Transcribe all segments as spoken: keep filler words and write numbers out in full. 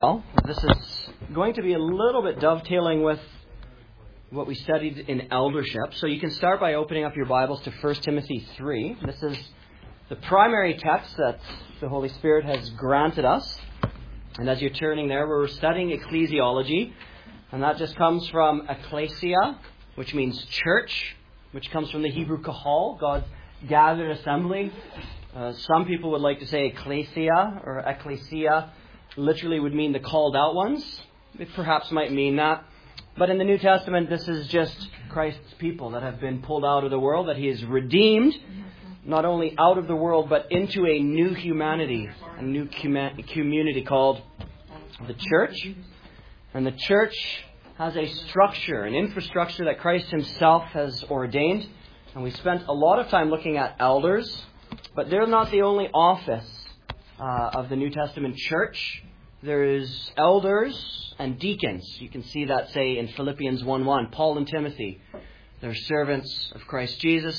Well, this is going to be a little bit dovetailing with what we studied in eldership. So you can start by opening up your Bibles to First Timothy three. This is the primary text that the Holy Spirit has granted us. And as you're turning there, we're studying ecclesiology. And that just comes from ecclesia, which means church, which comes from the Hebrew kahal, God's gathered assembly. Uh, some people would like to say ecclesia or ecclesia. Literally would mean the called out ones. It perhaps might mean that. But in the New Testament, this is just Christ's people that have been pulled out of the world, that He has redeemed, not only out of the world, but into a new humanity, a new community called the church. And the church has a structure, an infrastructure that Christ Himself has ordained. And we spent a lot of time looking at elders, but they're not the only office Uh, of the New Testament church. There's elders and deacons. You can see that, say, in Philippians one one. Paul and Timothy, they're servants of Christ Jesus,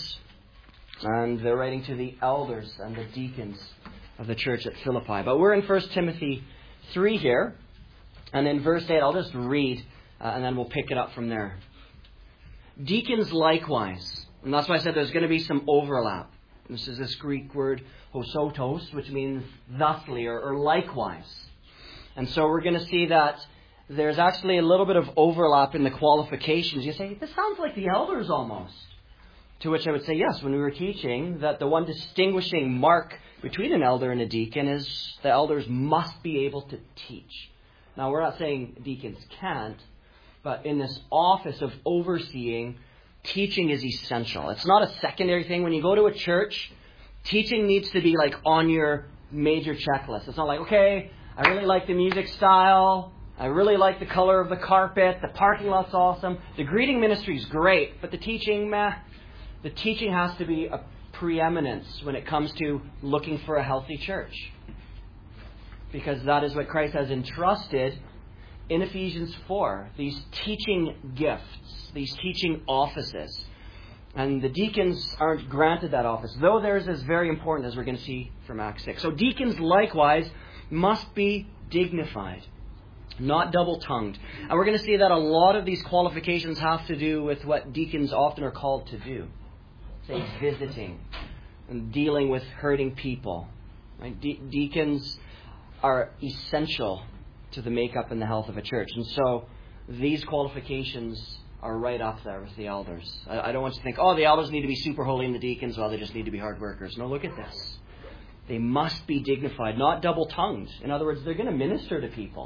and they're writing to the elders and the deacons of the church at Philippi. But we're in First Timothy three here, and in verse eight, I'll just read, uh, and then we'll pick it up from there. Deacons likewise, and that's why I said there's going to be some overlap. This is this Greek word, hosotos, which means thusly or, or likewise. And so we're going to see that there's actually a little bit of overlap in the qualifications. You say, this sounds like the elders almost. To which I would say, yes, when we were teaching, that the one distinguishing mark between an elder and a deacon is the elders must be able to teach. Now, we're not saying deacons can't, but in this office of overseeing, teaching is essential. It's not a secondary thing. When you go to a church, teaching needs to be like on your major checklist. It's not like, okay, I really like the music style. I really like the color of the carpet. The parking lot's awesome. The greeting ministry is great. But the teaching, meh. The teaching has to be a preeminence when it comes to looking for a healthy church. Because that is what Christ has entrusted in Ephesians four. These teaching gifts. These teaching offices. And the deacons aren't granted that office, though theirs is very important, as we're going to see from Acts six. So deacons likewise must be dignified, not double-tongued. And we're going to see that a lot of these qualifications have to do with what deacons often are called to do. Say visiting and dealing with hurting people. Right? De- deacons are essential to the makeup and the health of a church. And so these qualifications are right up there with the elders. I, I don't want you to think, oh, the elders need to be super holy and the deacons, well, they just need to be hard workers. No, look at this. They must be dignified, not double-tongued. In other words, they're going to minister to people.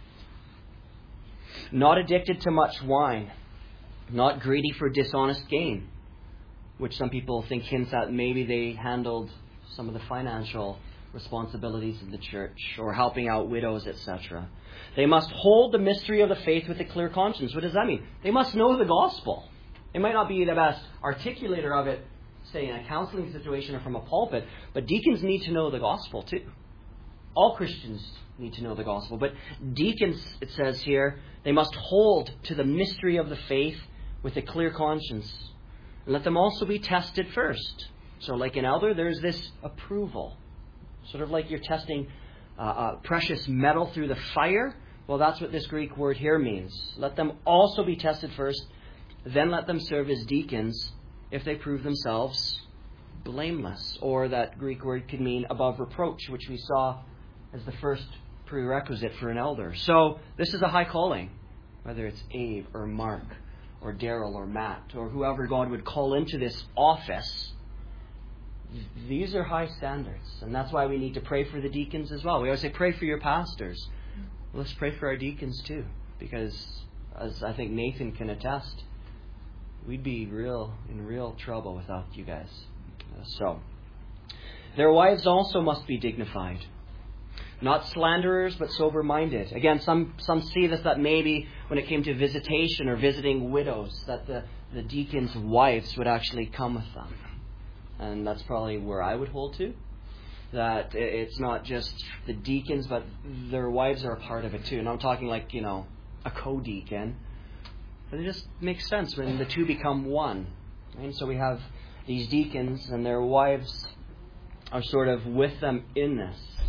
Not addicted to much wine. Not greedy for dishonest gain, which some people think hints at maybe they handled some of the financial responsibilities of the church or helping out widows, et cetera. They must hold the mystery of the faith with a clear conscience. What does that mean? They must know the gospel. They might not be the best articulator of it, say in a counseling situation or from a pulpit, but deacons need to know the gospel too. All Christians need to know the gospel. But deacons, it says here, they must hold to the mystery of the faith with a clear conscience. And let them also be tested first. So like an elder, there's this approval. Sort of like you're testing uh, uh, precious metal through the fire. Well, that's what this Greek word here means. Let them also be tested first. Then let them serve as deacons if they prove themselves blameless. Or that Greek word could mean above reproach, which we saw as the first prerequisite for an elder. So this is a high calling. Whether it's Abe or Mark or Daryl or Matt or whoever God would call into this office. These are high standards, and that's why we need to pray for the deacons as well. We always say, pray for your pastors. Well, let's pray for our deacons too, because as I think Nathan can attest, we'd be real in real trouble without you guys. So, their wives also must be dignified, not slanderers, but sober-minded. Again, some some see this that maybe when it came to visitation or visiting widows, that the, the deacons' wives would actually come with them. And that's probably where I would hold to. That it's not just the deacons, but their wives are a part of it too. And I'm talking like, you know, a co-deacon. But it just makes sense when the two become one. And so we have these deacons and their wives are sort of with them in this.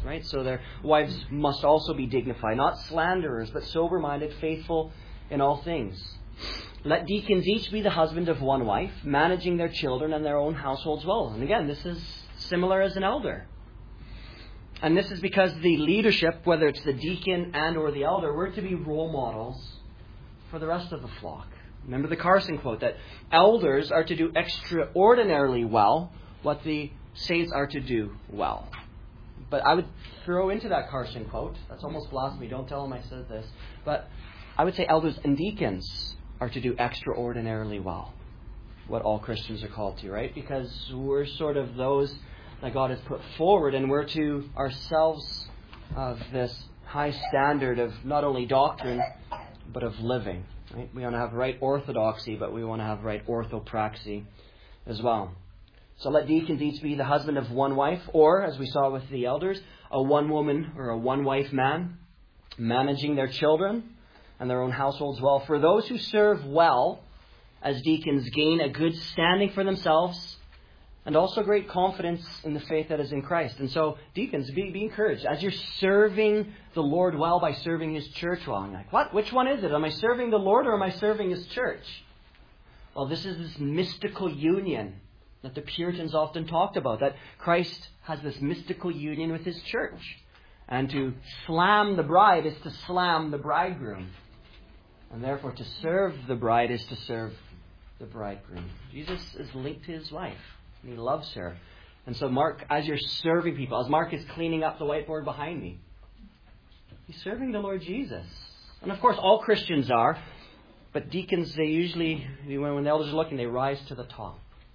right? So their wives must also be dignified, not slanderers, but sober-minded, faithful in all things. Let deacons each be the husband of one wife, managing their children and their own households well. And again, this is similar as an elder. And this is because the leadership, whether it's the deacon and or the elder, we're to be role models for the rest of the flock. Remember the Carson quote that elders are to do extraordinarily well what the saints are to do well. But I would throw into that Carson quote, that's almost blasphemy, don't tell them I said this, but I would say elders and deacons are to do extraordinarily well what all Christians are called to, right? Because we're sort of those that God has put forward, and we're to ourselves of this high standard of not only doctrine, but of living. Right? We want to have right orthodoxy, but we want to have right orthopraxy as well. So let deacons each be the husband of one wife, or, as we saw with the elders, a one-woman or a one-wife man, managing their children and their own households well. For those who serve well as deacons gain a good standing for themselves, and also great confidence in the faith that is in Christ. And so, deacons, be, be encouraged. As you're serving the Lord well by serving His church well. I'm like, what? Which one is it? Am I serving the Lord or am I serving His church? Well, this is this mystical union that the Puritans often talked about. That Christ has this mystical union with His church. And to slam the bride is to slam the bridegroom. And therefore, to serve the bride is to serve the bridegroom. Jesus is linked to His wife. And He loves her. And so Mark, as you're serving people, as Mark is cleaning up the whiteboard behind me, he's serving the Lord Jesus. And of course, all Christians are. But deacons, they usually, when the elders are looking, they rise to the top.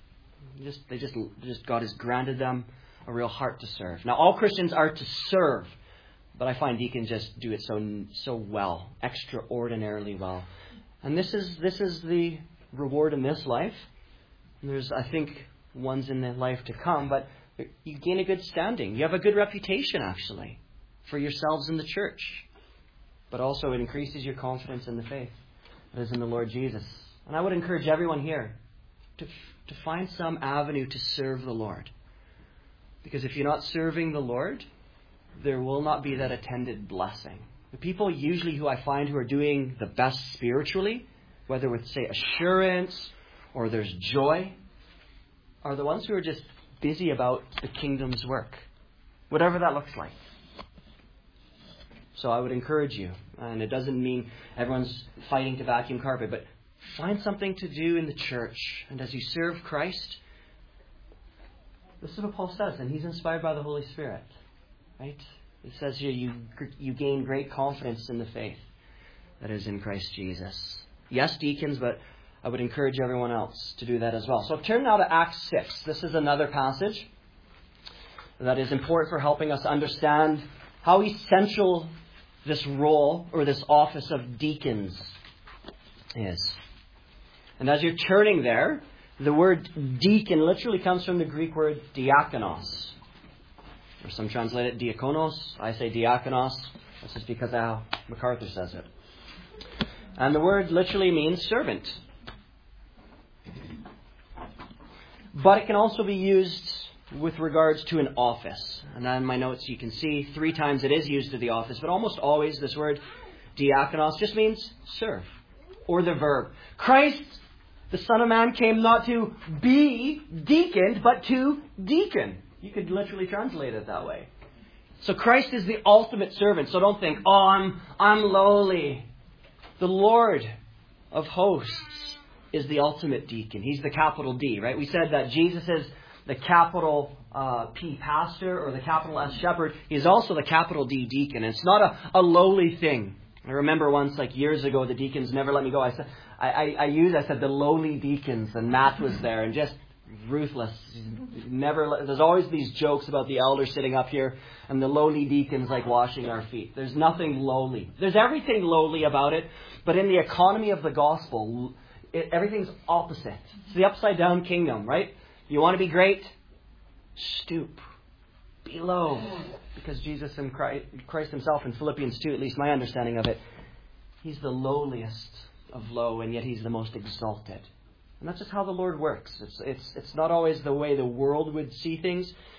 Just, they just, just God has granted them a real heart to serve. Now, all Christians are to serve. But I find deacons just do it so so well, extraordinarily well. And this is this is the reward in this life. And there's, I think, ones in the life to come, but you gain a good standing. You have a good reputation, actually, for yourselves in the church. But also it increases your confidence in the faith that is in the Lord Jesus. And I would encourage everyone here to to find some avenue to serve the Lord. Because if you're not serving the Lord, there will not be that attended blessing. The people usually who I find who are doing the best spiritually, whether with, say, assurance or there's joy, are the ones who are just busy about the kingdom's work, whatever that looks like. So I would encourage you, and it doesn't mean everyone's fighting to vacuum carpet, but find something to do in the church. And as you serve Christ, this is what Paul says, and he's inspired by the Holy Spirit. Right? It says here you you gain great confidence in the faith that is in Christ Jesus. Yes, deacons, but I would encourage everyone else to do that as well. So turn now to Acts six. This is another passage that is important for helping us understand how essential this role or this office of deacons is. And as you're turning there, the word deacon literally comes from the Greek word diakonos. Or some translate it diakonos. I say diakonos. That's just because how MacArthur says it. And the word literally means servant. But it can also be used with regards to an office. And in my notes you can see three times it is used to the office. But almost always this word diakonos just means serve. Or the verb. Christ, the Son of Man, came not to be deaconed, but to deacon. You could literally translate it that way. So Christ is the ultimate servant. So don't think, oh, I'm I'm lowly. The Lord of hosts is the ultimate deacon. He's the capital D, right? We said that Jesus is the capital uh, P pastor or the capital S shepherd. He's also the capital D deacon. And it's not a, a lowly thing. I remember once, like years ago, the deacons never let me go. I said, I, I, I used, I said, the lowly deacons, and Matt was there, and just ruthless. Never. There's always these jokes about the elders sitting up here and the lowly deacons like washing our feet. There's nothing lowly. There's everything lowly about it, but in the economy of the gospel, it, everything's opposite. It's the upside down kingdom, right? You want to be great? Stoop. Be low. Because Jesus and Christ, Christ himself in Philippians two, at least my understanding of it, he's the lowliest of low, and yet he's the most exalted. And that's just how the Lord works. It's it's it's not always the way the world would see things.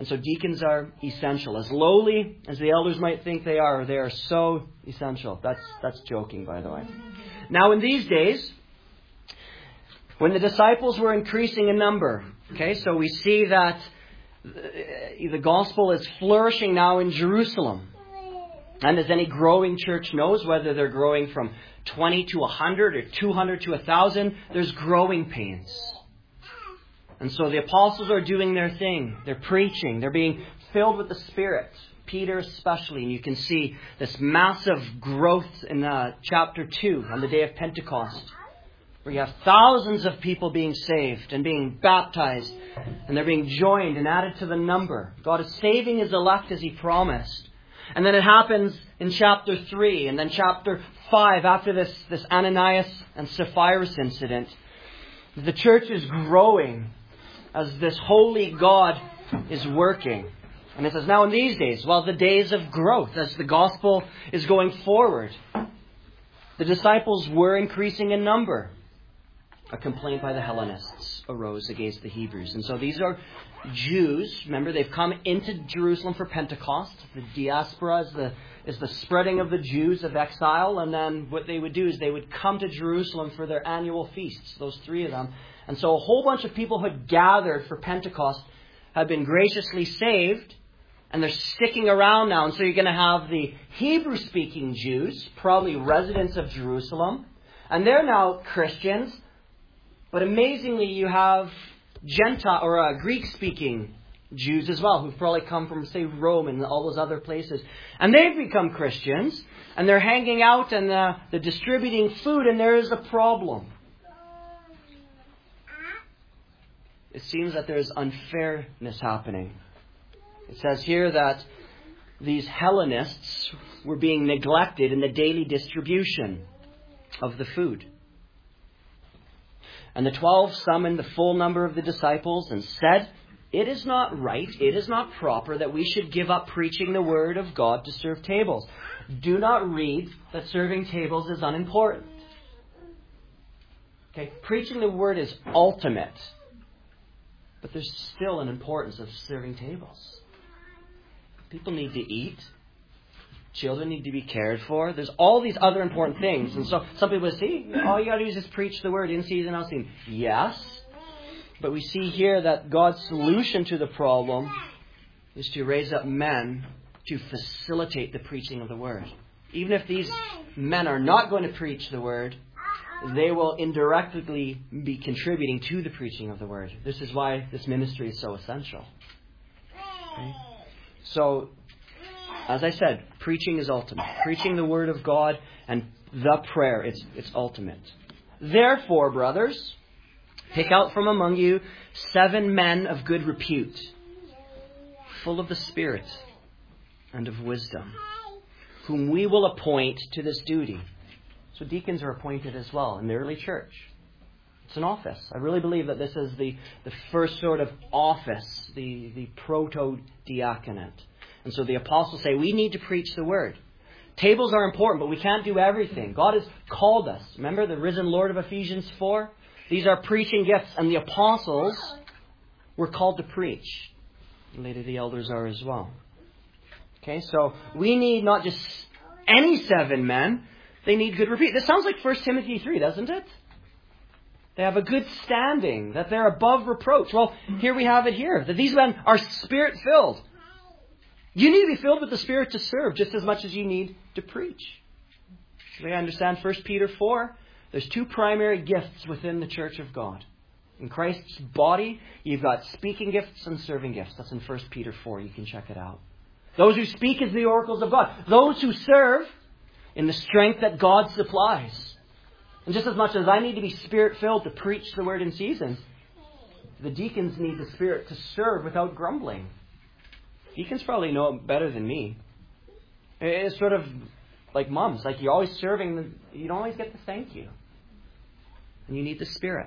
And so deacons are essential. As lowly as the elders might think they are, they are so essential. That's that's joking, by the way. Now, in these days, when the disciples were increasing in number, okay, so we see that the gospel is flourishing now in Jerusalem. And as any growing church knows, whether they're growing from twenty to one hundred or two hundred to one thousand, there's growing pains. And so the apostles are doing their thing. They're preaching. They're being filled with the Spirit. Peter especially. And you can see this massive growth in uh, chapter two on the day of Pentecost, where you have thousands of people being saved and being baptized. And they're being joined and added to the number. God is saving His elect as He promised. And then it happens in chapter three and then chapter five after this, this Ananias and Sapphira incident. The church is growing as this holy God is working. And it says, now in these days, well, the days of growth as the gospel is going forward, the disciples were increasing in number. A complaint by the Hellenists arose against the Hebrews. And so these are Jews. Remember, they've come into Jerusalem for Pentecost. The diaspora is the, is the spreading of the Jews of exile. And then what they would do is they would come to Jerusalem for their annual feasts, those three of them. And so a whole bunch of people who had gathered for Pentecost have been graciously saved. And they're sticking around now. And so you're going to have the Hebrew-speaking Jews, probably residents of Jerusalem. And they're now Christians. But amazingly, you have Gentile or uh, Greek-speaking Jews as well, who've probably come from, say, Rome and all those other places. And they've become Christians. And they're hanging out and uh, they're distributing food. And there is a problem. It seems that there's unfairness happening. It says here that these Hellenists were being neglected in the daily distribution of the food. And the twelve summoned the full number of the disciples and said, "It is not right, it is not proper that we should give up preaching the word of God to serve tables. Do not read that serving tables is unimportant." Okay, preaching the word is ultimate. But there's still an importance of serving tables. People need to eat. Children need to be cared for. There's all these other important things. And so some people say, all you got to do is just preach the word in season, out of season. Yes. But we see here that God's solution to the problem is to raise up men to facilitate the preaching of the word. Even if these men are not going to preach the word, they will indirectly be contributing to the preaching of the word. This is why this ministry is so essential. Okay? So, as I said, preaching is ultimate. Preaching the word of God and the prayer, it's, it's ultimate. Therefore, brothers, pick out from among you seven men of good repute, full of the Spirit and of wisdom, whom we will appoint to this duty. So deacons are appointed as well in the early church. It's an office. I really believe that this is the, the first sort of office, the, the proto-diaconate. And so the apostles say, we need to preach the word. Tables are important, but we can't do everything. God has called us. Remember the risen Lord of Ephesians four? These are preaching gifts, and the apostles were called to preach. And later the elders are as well. Okay, so we need not just any seven men. They need good repute. This sounds like First Timothy three, doesn't it? They have a good standing, that they're above reproach. Well, here we have it here, that these men are Spirit-filled. You need to be filled with the Spirit to serve just as much as you need to preach. The way I understand First Peter four, there's two primary gifts within the church of God. In Christ's body, you've got speaking gifts and serving gifts. That's in First Peter four. You can check it out. Those who speak as the oracles of God. Those who serve in the strength that God supplies. And just as much as I need to be Spirit-filled to preach the word in season, the deacons need the Spirit to serve without grumbling. Deacons probably know it better than me. It's sort of like mums. Like you're always serving, you don't always get the thank you. And you need the Spirit.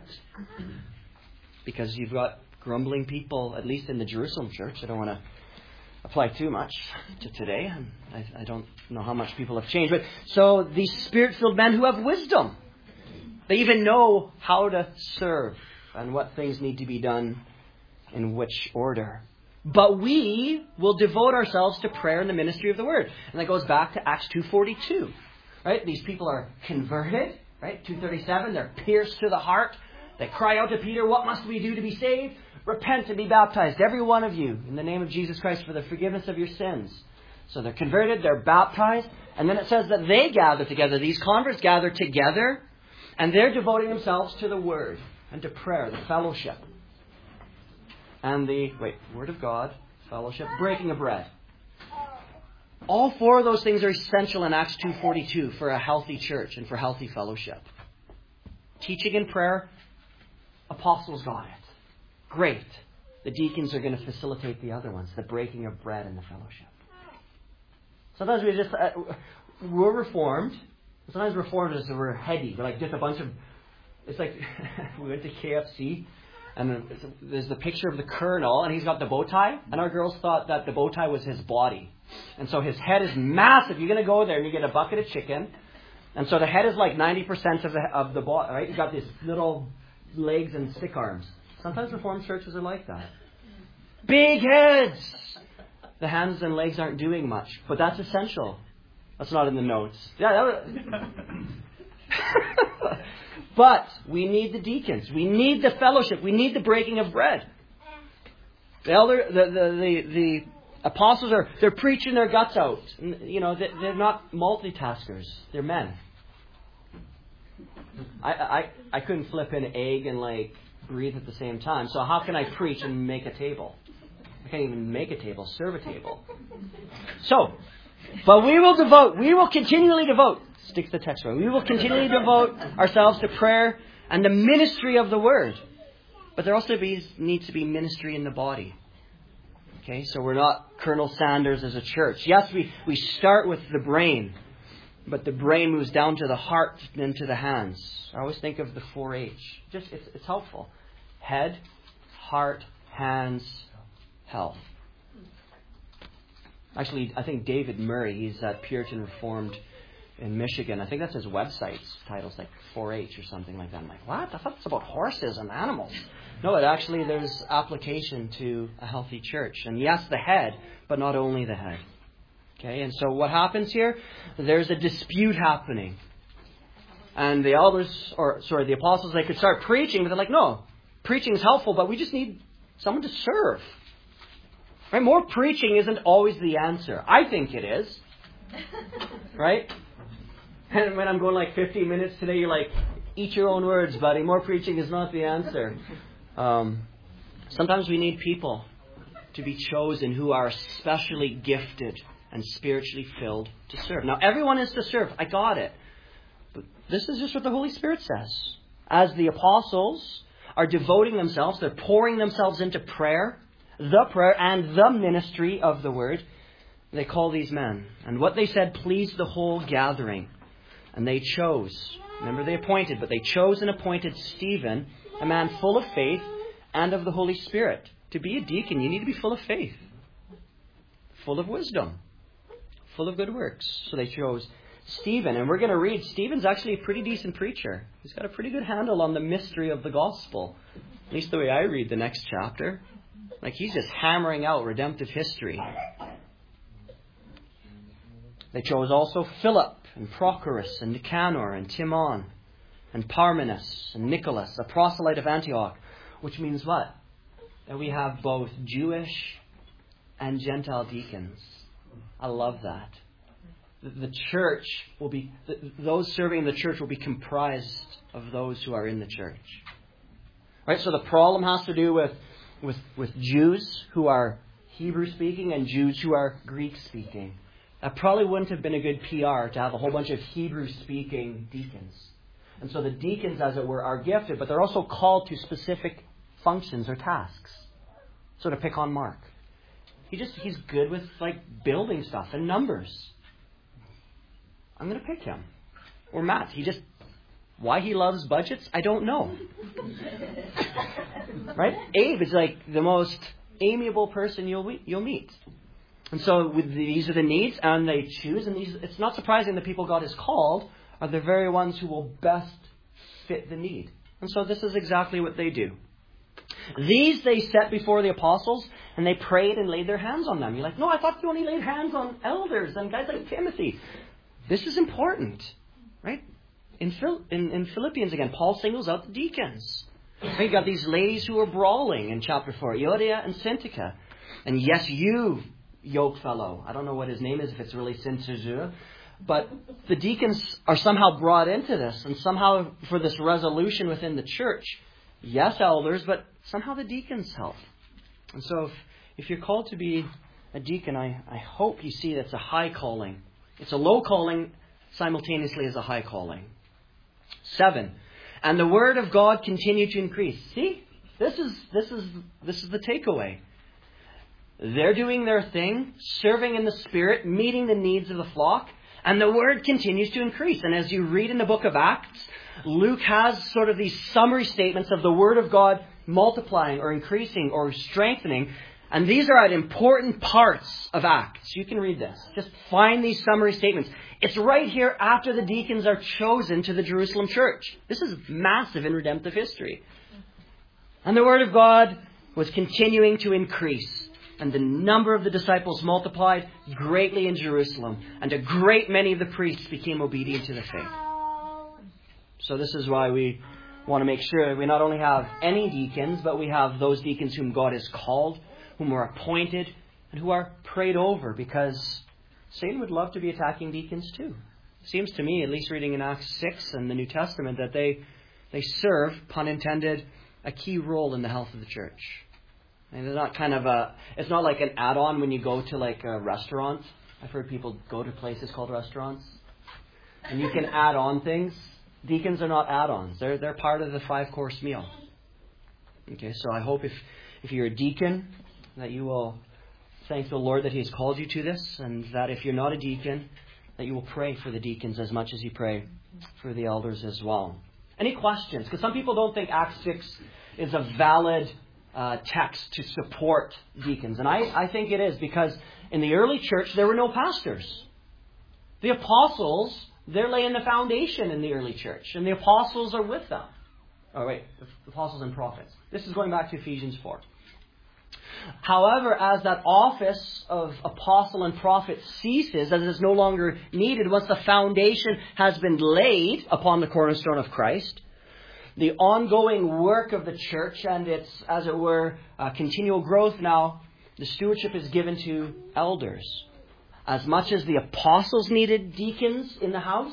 Because you've got grumbling people, at least in the Jerusalem church. I don't want to apply too much to today. I, I don't know how much people have changed. But so these Spirit-filled men who have wisdom. They even know how to serve and what things need to be done in which order. But we will devote ourselves to prayer and the ministry of the word. And that goes back to Acts two forty-two. Right? These people are converted. Right? two thirty-seven. They're pierced to the heart. They cry out to Peter, what must we do to be saved? Repent and be baptized, every one of you, in the name of Jesus Christ for the forgiveness of your sins. So they're converted, they're baptized. And then it says that they gather together. These converts gather together. And they're devoting themselves to the word and to prayer, the fellowship. And the, wait, word of God, fellowship, breaking of bread. All four of those things are essential in Acts two forty-two for a healthy church and for healthy fellowship. Teaching and prayer, apostles got it. Great. The deacons are going to facilitate the other ones, the breaking of bread and the fellowship. Sometimes we just, uh, we're reformed. Sometimes reformed is we're heady. We're like just a bunch of, it's like, we went to K F C and there's the picture of the colonel and he's got the bow tie. And our girls thought that the bow tie was his body. And so his head is massive. You're going to go there and you get a bucket of chicken. And so the head is like ninety percent of the, of the body, right? You've got these little legs and stick arms. Sometimes Reformed churches are like that. Big heads! The hands and legs aren't doing much. But that's essential. That's not in the notes. Yeah, that was... But we need the deacons. We need the fellowship. We need the breaking of bread. The elder, the the the, the apostles are they're preaching their guts out. You know, they, they're not multitaskers. They're men. I, I I couldn't flip an egg and like breathe at the same time. So how can I preach and make a table? I can't even make a table, serve a table. So, but we will devote, we will continually devote, stick to the text, right? We will continually devote ourselves to prayer and the ministry of the word. But there also be, needs to be ministry in the body. Okay, so we're not Colonel Sanders as a church. Yes, we, we start with the brain, but the brain moves down to the heart and to the hands. I always think of the four H. Just it's, it's helpful. Head, heart, hands, health. Actually, I think David Murray, he's at Puritan Reformed in Michigan. I think that's his website's title's like four H or something like that. I'm like, what? I thought it's about horses and animals. No, it actually, there's application to a healthy church. And yes, the head, but not only the head. Okay, and so what happens here? There's a dispute happening. And the elders, or sorry, the apostles, they could start preaching, but they're like, no, preaching is helpful, but we just need someone to serve. Right? More preaching isn't always the answer. I think it is. Right? And when I'm going like fifteen minutes today, you're like, eat your own words, buddy. More preaching is not the answer. Um, sometimes we need people to be chosen who are especially gifted and spiritually filled to serve. Now, everyone is to serve. I got it. But this is just what the Holy Spirit says. As the apostles are devoting themselves, they're pouring themselves into prayer, the prayer and the ministry of the word, they call these men. And what they said pleased the whole gathering. And they chose, remember they appointed, but they chose and appointed Stephen, a man full of faith and of the Holy Spirit. To be a deacon, you need to be full of faith, full of wisdom, full of good works. So they chose Stephen. And we're going to read, Stephen's actually a pretty decent preacher. He's got a pretty good handle on the mystery of the gospel. At least the way I read the next chapter. Like he's just hammering out redemptive history. They chose also Philip and Prochorus and Nicanor and Timon and Parmenas and Nicholas, a proselyte of Antioch. Which means what? That we have both Jewish and Gentile deacons. I love that. The church will be, those serving in the church will be comprised of those who are in the church. Right? So the problem has to do with, with, with Jews who are Hebrew speaking and Jews who are Greek speaking. That probably wouldn't have been a good P R to have a whole bunch of Hebrew speaking deacons. And so the deacons, as it were, are gifted, but they're also called to specific functions or tasks. So to pick on Mark. He just, he's good with like building stuff and numbers. I'm going to pick him. Or Matt. He just, why he loves budgets, I don't know. Right? Abe is like the most amiable person you'll you'll meet. And so with these are the needs, and they choose. And these, it's not surprising the people God has called are the very ones who will best fit the need. And so this is exactly what they do. These they set before the apostles, and they prayed and laid their hands on them. You're like, no, I thought you only laid hands on elders and guys like Timothy. This is important, right? In, Phil- in, in Philippians, again, Paul singles out the deacons. Right? You got these ladies who are brawling in chapter four, Euodia and Syntyche. And yes, you, yoke fellow. I don't know what his name is, if it's really Syntyche. But the deacons are somehow brought into this, and somehow for this resolution within the church. Yes, elders, but somehow the deacons help. And so if, if you're called to be a deacon, I, I hope you see that's a high calling. It's a low calling simultaneously as a high calling. Seven. And the word of God continued to increase. See? This is this is this is the takeaway. They're doing their thing, serving in the Spirit, meeting the needs of the flock, and the word continues to increase. And as you read in the book of Acts, Luke has sort of these summary statements of the word of God multiplying or increasing or strengthening. And these are at important parts of Acts. You can read this. Just find these summary statements. It's right here after the deacons are chosen to the Jerusalem church. This is massive in redemptive history. And the word of God was continuing to increase. And the number of the disciples multiplied greatly in Jerusalem. And a great many of the priests became obedient to the faith. So this is why we want to make sure we not only have any deacons, but we have those deacons whom God has called, whom are appointed, and who are prayed over, because Satan would love to be attacking deacons too. It seems to me, at least reading in Acts six and the New Testament, that they they serve, pun intended, a key role in the health of the church. And it's not kind of a, it's not like an add-on when you go to like a restaurant. I've heard people go to places called restaurants, and you can add on things. Deacons are not add-ons. They're they're part of the five-course meal. Okay, so I hope if, if you're a deacon, that you will thank the Lord that He has called you to this, and that if you're not a deacon, that you will pray for the deacons as much as you pray for the elders as well. Any questions? Because some people don't think Acts six is a valid uh, text to support deacons. And I, I think it is, because in the early church, there were no pastors. The apostles, they're laying the foundation in the early church, and the apostles are with them. Oh, wait, the apostles and prophets. This is going back to Ephesians four. However, as that office of apostle and prophet ceases, as it is no longer needed, once the foundation has been laid upon the cornerstone of Christ, the ongoing work of the church and its, as it were, uh, continual growth now, the stewardship is given to elders. As much as the apostles needed deacons in the house,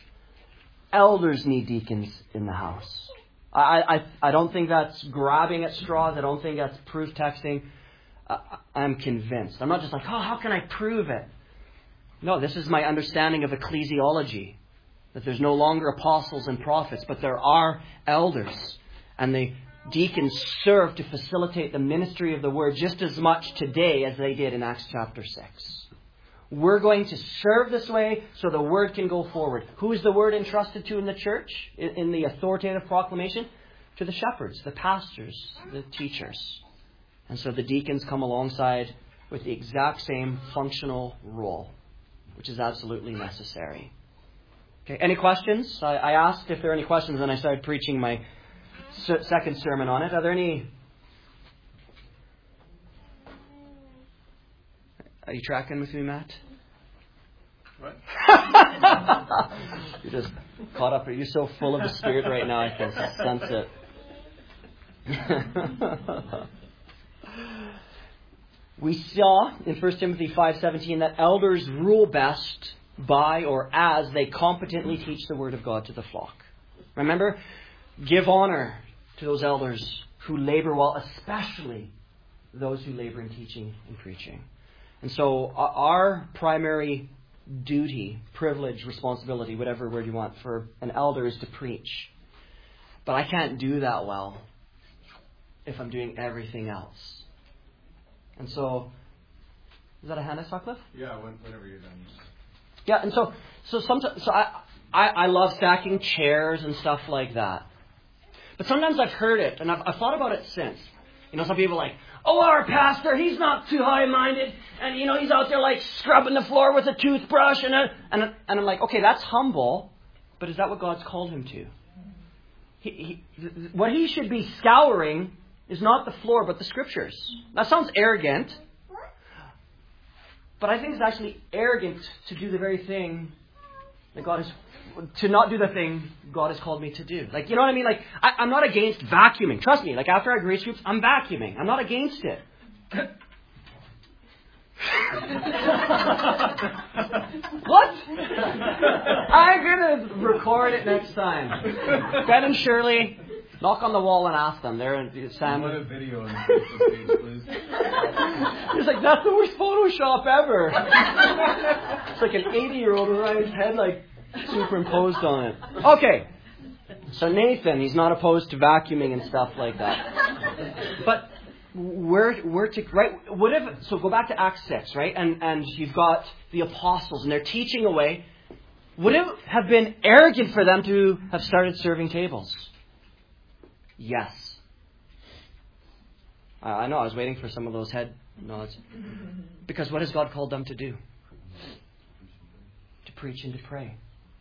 elders need deacons in the house. I, I, I don't think that's grabbing at straws. I don't think that's proof texting. Uh, I'm convinced. I'm not just like, oh, how can I prove it? No, this is my understanding of ecclesiology. That there's no longer apostles and prophets, but there are elders. And the deacons serve to facilitate the ministry of the word just as much today as they did in Acts chapter six. We're going to serve this way so the word can go forward. Who is the word entrusted to in the church, in the authoritative proclamation? To the shepherds, the pastors, the teachers. And so the deacons come alongside with the exact same functional role, which is absolutely necessary. Okay, any questions? I, I asked if there are any questions, and I started preaching my se- second sermon on it. Are there any? Are you tracking with me, Matt? What? You're just caught up. You're so full of the Spirit right now, I can sense it. We saw in First Timothy five seventeen that elders rule best by or as they competently teach the Word of God to the flock. Remember, give honor to those elders who labor well, especially those who labor in teaching and preaching. And so our primary duty, privilege, responsibility, whatever word you want, for an elder is to preach. But I can't do that well if I'm doing everything else. And so, is that a hand I saw, Cliff? Yeah, whenever you're done. Yeah, and so so sometimes so I, I I love stacking chairs and stuff like that. But sometimes I've heard it, and I've, I've thought about it since. You know, some people are like, oh, our pastor, he's not too high-minded, and, you know, he's out there, like, scrubbing the floor with a toothbrush, and, a, and, a, and I'm like, okay, that's humble, but is that what God's called him to? He, he, what he should be scouring is not the floor, but the Scriptures. That sounds arrogant, but I think it's actually arrogant to do the very thing that God is, to not do the thing God has called me to do. Like, you know what I mean? Like, I, I'm not against vacuuming. Trust me, like after our grace groups, I'm vacuuming. I'm not against it. What? I'm going to record it next time. Ben and Shirley, knock on the wall and ask them. They're in Sam. What a video on the Facebook page, please. It's like, that's the worst Photoshop ever. It's like an eighty-year-old with Ryan's head like superimposed on it. Okay. So Nathan, he's not opposed to vacuuming and stuff like that. But we're we're to right. What if? So go back to Acts six, right? And and you've got the apostles, and they're teaching away. Would it have been arrogant for them to have started serving tables? Yes. Uh, I know. I was waiting for some of those head nods. Because what has God called them to do? To preach and to pray.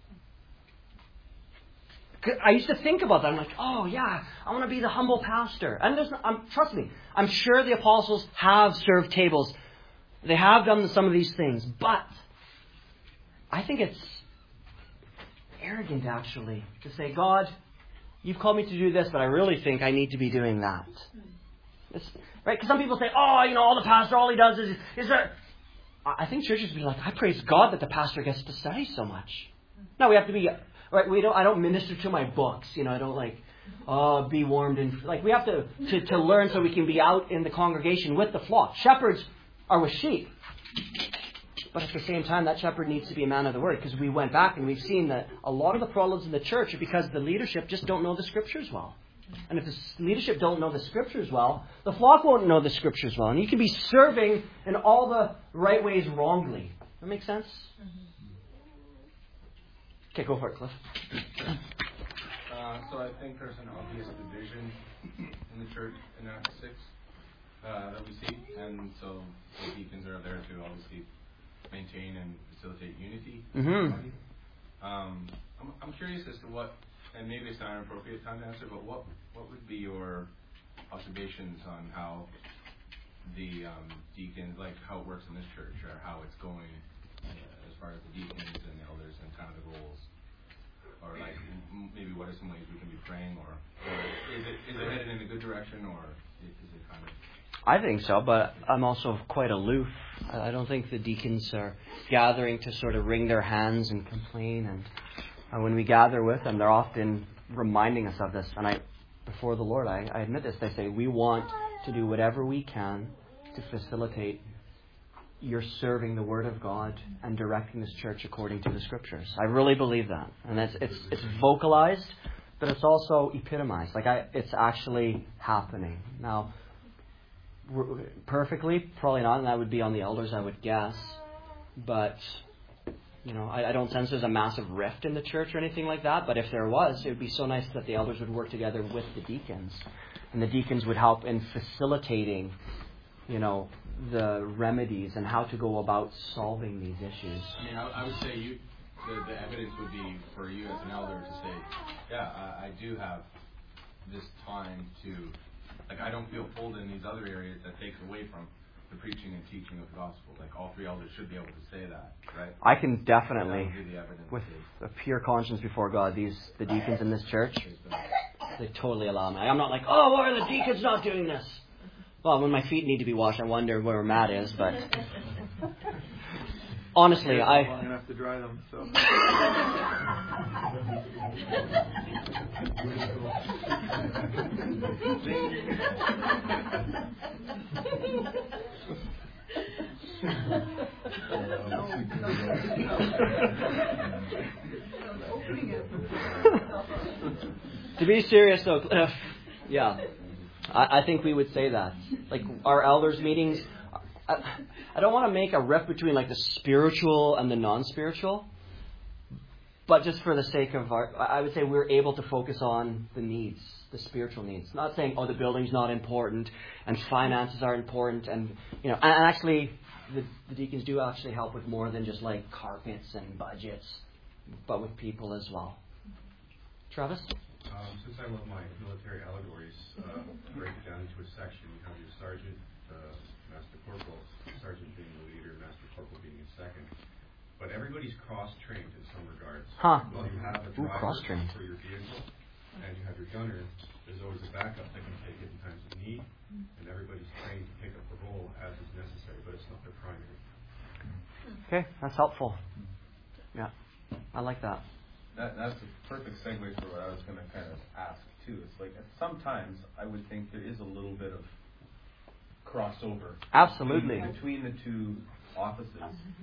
I used to think about that. I'm like, oh yeah, I want to be the humble pastor. And there's, um, trust me, I'm sure the apostles have served tables. They have done some of these things. But I think it's arrogant, actually, to say, God, you've called me to do this, but I really think I need to be doing that. It's, right? Because some people say, oh, you know, all the pastor, all he does is, is there... I think churches would be like, I praise God that the pastor gets to study so much. Now we have to be... Right, we don't. I don't minister to my books. You know, I don't like, oh, be warmed and like. We have to, to to learn so we can be out in the congregation with the flock. Shepherds are with sheep, but at the same time, that shepherd needs to be a man of the word. Because we went back and we've seen that a lot of the problems in the church are because the leadership just don't know the Scriptures well. And if the leadership don't know the Scriptures well, the flock won't know the Scriptures well, and you can be serving in all the right ways wrongly. That make sense? Mm-hmm. Okay, go for it, Cliff. Uh, so I think there's an obvious division in the church in Acts six uh, that we see, and so the deacons are there to obviously maintain and facilitate unity. Mm-hmm. Um, I'm, I'm curious as to what, and maybe it's not an appropriate time to answer, but what what would be your observations on how the um, deacons, like how it works in this church, or how it's going uh, as far as the deacons and the elders and kind of the roles, or like m- maybe what are some ways we can be praying, or, or is it is it headed in a good direction, or is it kind of? I think so, but I'm also quite aloof. I don't think the deacons are gathering to sort of wring their hands and complain. And uh, when we gather with them, they're often reminding us of this. And I, before the Lord, I, I admit this. They say, we want to do whatever we can to facilitate your serving the Word of God and directing this church according to the Scriptures. I really believe that. And it's it's, it's vocalized, but it's also epitomized. Like I, it's actually happening. Now, perfectly, probably not, and that would be on the elders, I would guess. But, you know, I, I don't sense there's a massive rift in the church or anything like that. But if there was, it would be so nice that the elders would work together with the deacons. And the deacons would help in facilitating, you know, the remedies and how to go about solving these issues. I mean, I, I would say you, the, the evidence would be for you as an elder to say, yeah, I, I do have this time to... Like, I don't feel pulled in these other areas that takes away from the preaching and teaching of the gospel. Like, all three elders should be able to say that, right? I can definitely, the with a pure conscience before God, these the deacons in this church, they totally allow me. I'm not like, oh, why are the deacons not doing this? Well, when my feet need to be washed, I wonder where Matt is, but... Honestly, I... long enough to dry them, so... To be serious, though, Cliff, yeah, I, I think we would say that. Like, our elders' meetings... I, I don't want to make a rift between like the spiritual and the non-spiritual, but just for the sake of our, I would say we're able to focus on the needs, the spiritual needs. Not saying, oh, the building's not important and finances are important, and you know, and actually the, the deacons do actually help with more than just like carpets and budgets, but with people as well. Travis? Uh, Um, since I love my military allegories, uh, break it down into a section. You have your sergeant, uh, master corporal, sergeant being the leader, master corporal being his second. But everybody's cross-trained in some regards. Huh. While you have a Ooh, driver cross-trained. for your vehicle, and you have your gunner, there's always a backup that can take it in times of need, and everybody's trained to pick up the role as is necessary, but it's not their primary. Okay, that's helpful. Yeah, I like that. That, that's a perfect segue for what I was going to kind of ask, too. It's like, sometimes I would think there is a little bit of crossover. Absolutely. Between, between the two offices.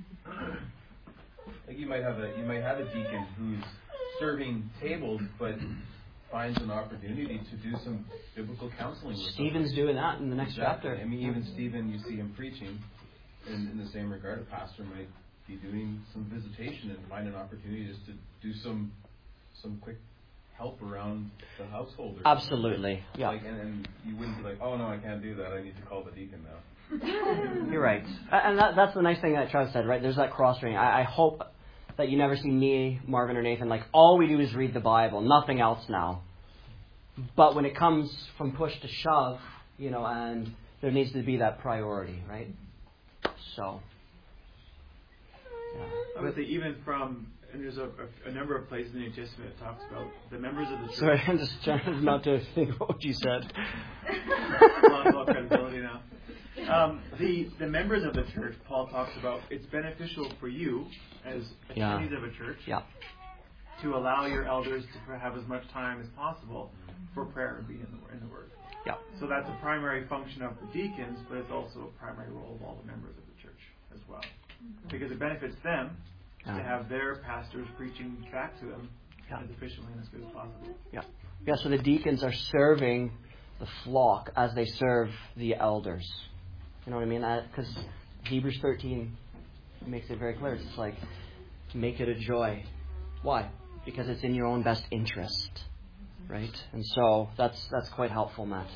Like you might have a you might have a deacon who's serving tables, but finds an opportunity to do some biblical counseling with Stephen's somebody. doing that in the next Exactly. chapter. I mean, even Stephen, you see him preaching. In, in the same regard, a pastor might be doing some visitation and find an opportunity just to do some some quick help around the household. Or Absolutely. Yeah. Like, and, and you wouldn't be like, oh no, I can't do that. I need to call the deacon now. You're right. And that, that's the nice thing that Travis said, right? There's that cross-training. I, I hope that you never see me, Marvin, or Nathan, like, all we do is read the Bible, nothing else now. But when it comes from push to shove, you know, and there needs to be that priority, right? So, yeah. I would say even from, and there's a, a number of places in the New Testament that talks about the members of the church. Sorry, I'm just trying not to think what you said. Lost all credibility now. Um, the the members of the church, Paul talks about, it's beneficial for you as attorneys Yeah. of a church Yeah. to allow your elders to have as much time as possible for prayer and be in the, in the Word. Yeah. So that's a primary function of the deacons, but it's also a primary role of all the members of the church as well. Because it benefits them Yeah. to have their pastors preaching back to them Yeah. as efficiently and as good as possible. Yeah. Yeah, so the deacons are serving the flock as they serve the elders. You know what I mean? Because Hebrews thirteen makes it very clear. It's like, make it a joy. Why? Because it's in your own best interest. Right? And so that's that's quite helpful, Matt.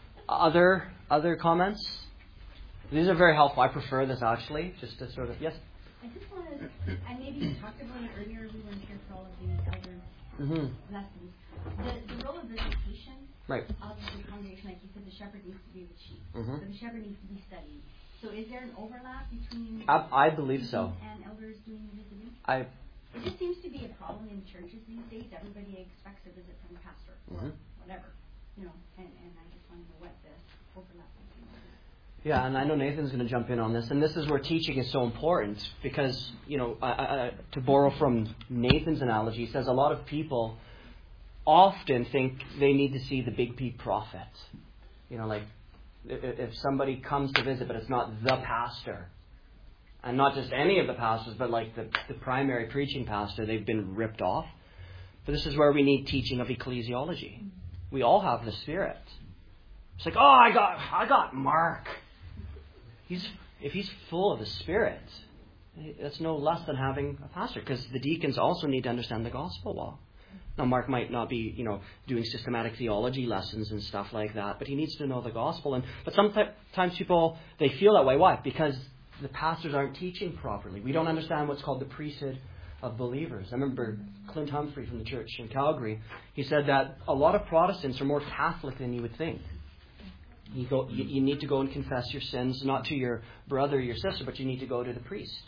Other other comments? These are very helpful. I prefer this, actually, just to sort of... Yes? I just wanted, and maybe you talked about it earlier, we weren't here for all of the elder Mm-hmm. lessons. The, the role of visitation Right. of the congregation, like you said, the shepherd needs to be with sheep. Mm-hmm. So the shepherd needs to be studying. So is there an overlap between I, I believe so. and elders doing the visiting? I It just seems to be a problem in churches these days. Everybody expects a visit from a pastor or Mhm. whatever. You know, and, and I just want to know what the overlap is. Yeah, and I know Nathan's going to jump in on this, and this is where teaching is so important because, you know, I, I, to borrow from Nathan's analogy, he says a lot of people often think they need to see the big P prophet. You know, like if, if somebody comes to visit, but it's not the pastor, and not just any of the pastors, but like the, the primary preaching pastor, they've been ripped off. But this is where we need teaching of ecclesiology. We all have the Spirit. It's like, oh, I got, I got Mark. He's if he's full of the Spirit, that's no less than having a pastor, because the deacons also need to understand the gospel well. Now, Mark might not be, you know, doing systematic theology lessons and stuff like that, but he needs to know the gospel. And but sometimes people, they feel that way. Why? Because the pastors aren't teaching properly. We don't understand what's called the priesthood of believers. I remember Clint Humphrey from the church in Calgary. He said that a lot of Protestants are more Catholic than you would think. You go, you, you need to go and confess your sins, not to your brother or your sister, but you need to go to the priest.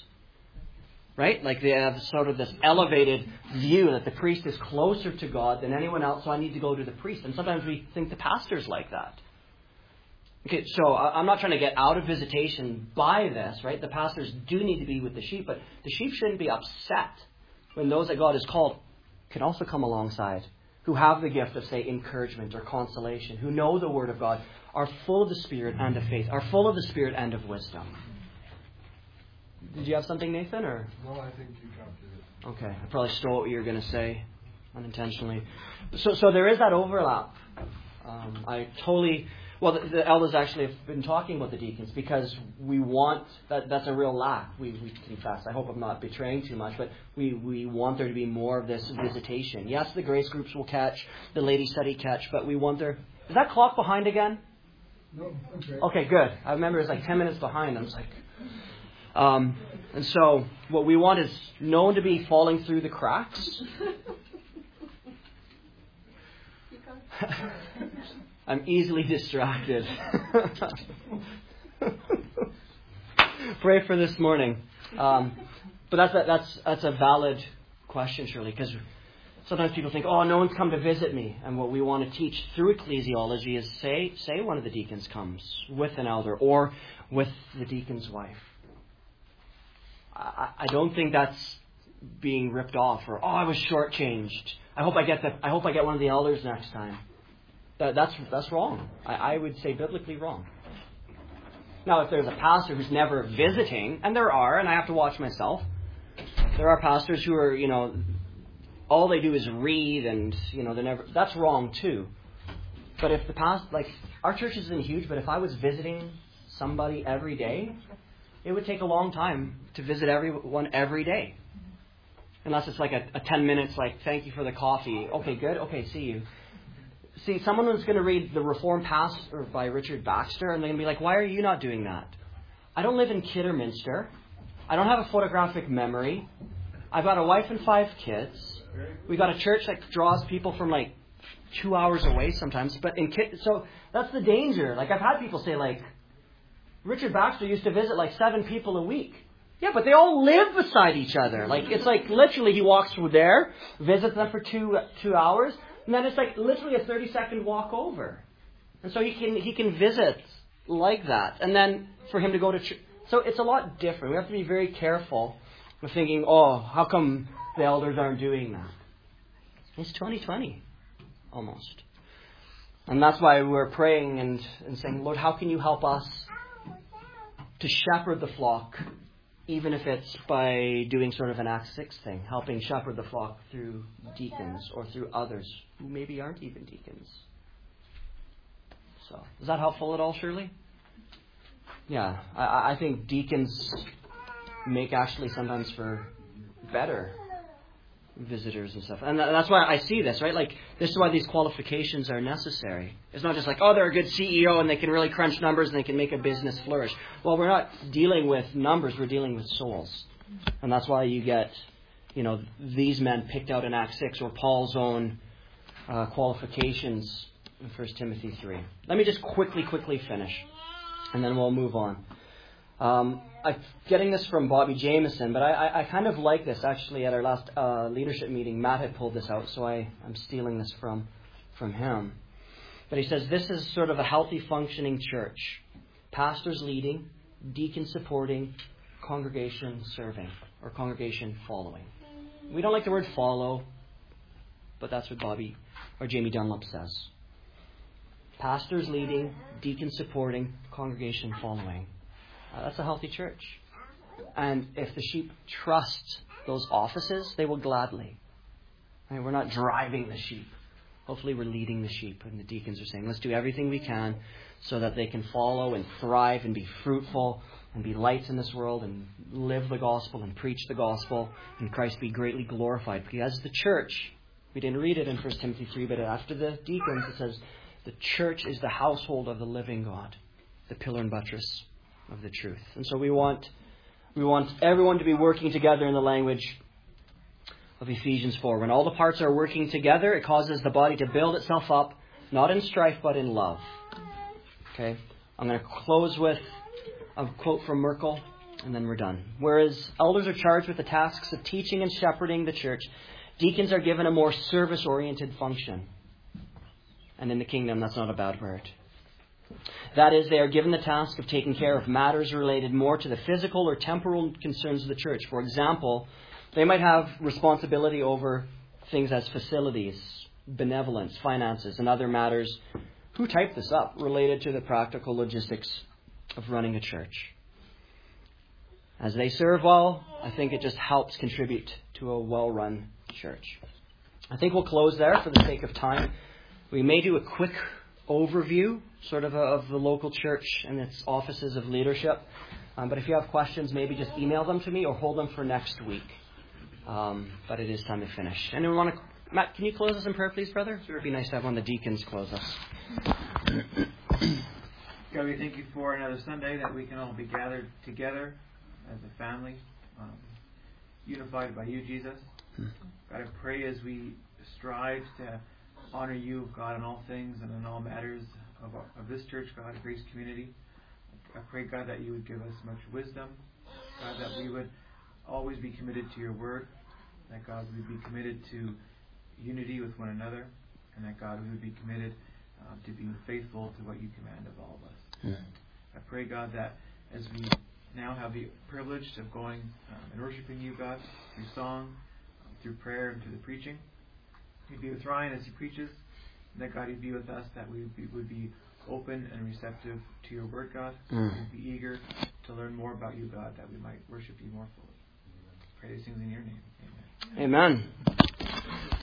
Right? Like they have sort of this elevated view that the priest is closer to God than anyone else, so I need to go to the priest. And sometimes we think the pastor's like that. Okay, so I'm not trying to get out of visitation by this, right? The pastors do need to be with the sheep, but the sheep shouldn't be upset when those that God has called can also come alongside, who have the gift of, say, encouragement or consolation, who know the Word of God, are full of the Spirit and of faith, are full of the Spirit and of wisdom. Did you have something, Nathan? Or No, I think you captured it. Okay, I probably stole what you were going to say unintentionally. So, so there is that overlap. Um, I totally. Well, the, the elders actually have been talking about the deacons because we want that. That's a real lack. We, we confess. I hope I'm not betraying too much, but we, we want there to be more of this visitation. Yes, the grace groups will catch, the lady study catch, but we want there. Is that clock behind again? No, okay. Okay, good. I remember it was like ten minutes behind. I was like, um, and so what we want is no one to be falling through the cracks. I'm easily distracted. Pray for this morning. Um, but that's a, that's that's a valid question, surely, because sometimes people think, oh, no one's come to visit me. And what we want to teach through ecclesiology is say, say one of the deacons comes with an elder or with the deacon's wife. I, I don't think that's being ripped off or, oh, I was shortchanged. I hope I get the, I hope I get one of the elders next time. That, that's that's wrong. I, I would say biblically wrong. Now, if there's a pastor who's never visiting, and there are, and I have to watch myself, there are pastors who are, you know, all they do is read, and you know, they're never. That's wrong too. But if the past, like our church isn't huge, but if I was visiting somebody every day, it would take a long time to visit everyone every day. Unless it's like a, a ten minutes, like, thank you for the coffee. Okay, good. Okay, see you. See, someone was going to read The Reformed Pastor by Richard Baxter, and they're going to be like, why are you not doing that? I don't live in Kidderminster. I don't have a photographic memory. I've got a wife and five kids. We got a church that draws people from like two hours away sometimes. But in Kid- so that's the danger. Like I've had people say, like, Richard Baxter used to visit like seven people a week. Yeah, but they all live beside each other. Like it's like literally he walks through there, visits them for two two hours. And then it's like literally a thirty-second walk over. And so he can he can visit like that. And then for him to go to church. So it's a lot different. We have to be very careful with thinking, oh, how come the elders aren't doing that? It's twenty twenty, almost. And that's why we're praying and, and saying, Lord, how can you help us to shepherd the flock, even if it's by doing sort of an Acts six thing, helping shepherd the flock through deacons or through others who maybe aren't even deacons. So, is that helpful at all, Shirley? Yeah, I, I think deacons make actually sometimes for better visitors and stuff. And that's why I see this, right? Like, this is why these qualifications are necessary. It's not just like, oh, they're a good C E O and they can really crunch numbers and they can make a business flourish. Well, we're not dealing with numbers, we're dealing with souls. And that's why you get, you know, these men picked out in Acts six or Paul's own uh, qualifications in First Timothy three. Let me just quickly, quickly finish. And then we'll move on. Um, I'm getting this from Bobby Jameson, but I, I, I kind of like this actually at our last uh, leadership meeting. Matt had pulled this out, so I, I'm stealing this from, from him. But he says this is sort of a healthy functioning church. Pastors leading, deacons supporting, congregation serving, or congregation following. We don't like the word follow, but that's what Bobby or Jamie Dunlop says. Pastors leading, deacons supporting, congregation following. Uh, that's a healthy church. And if the sheep trust those offices, they will gladly. Right? We're not driving the sheep. Hopefully we're leading the sheep. And the deacons are saying, let's do everything we can so that they can follow and thrive and be fruitful and be lights in this world and live the gospel and preach the gospel and Christ be greatly glorified. Because the church, we didn't read it in First Timothy three, but after the deacons it says, the church is the household of the living God, the pillar and buttress of the truth. And so we want we want everyone to be working together in the language of Ephesians four. When all the parts are working together, it causes the body to build itself up, not in strife, but in love. Okay? I'm going to close with a quote from Merkel, and then we're done. Whereas elders are charged with the tasks of teaching and shepherding the church, deacons are given a more service-oriented function. And in the kingdom, that's not a bad word. That is, they are given the task of taking care of matters related more to the physical or temporal concerns of the church. For example, they might have responsibility over things as facilities, benevolence, finances, and other matters. Who typed this up? Related to the practical logistics of running a church. As they serve well, I think it just helps contribute to a well-run church. I think we'll close there for the sake of time. We may do a quick overview, sort of, a, of the local church and its offices of leadership. Um, but if you have questions, maybe just email them to me or hold them for next week. Um, but it is time to finish. Anyone want to... Matt, can you close us in prayer, please, brother? Sure. It would be nice to have one of the deacons close us. God, we thank you for another Sunday that we can all be gathered together as a family, um, unified by you, Jesus. God, I pray as we strive to honor you, God, in all things and in all matters of, of this church, God, Grace Community. I pray, God, that you would give us much wisdom. God, that we would always be committed to your word. That, God, we would be committed to unity with one another. And that, God, we would be committed uh, to being faithful to what you command of all of us. Mm. I pray, God, that as we now have the privilege of going um, and worshiping you, God, through song, um, through prayer, and through the preaching, you'd be with Ryan as he preaches. And that, God, you'd be with us, that we would be, would be open and receptive to your word, God. Mm. We'd be eager to learn more about you, God, that we might worship you more fully. Pray these things in your name. Amen. Amen.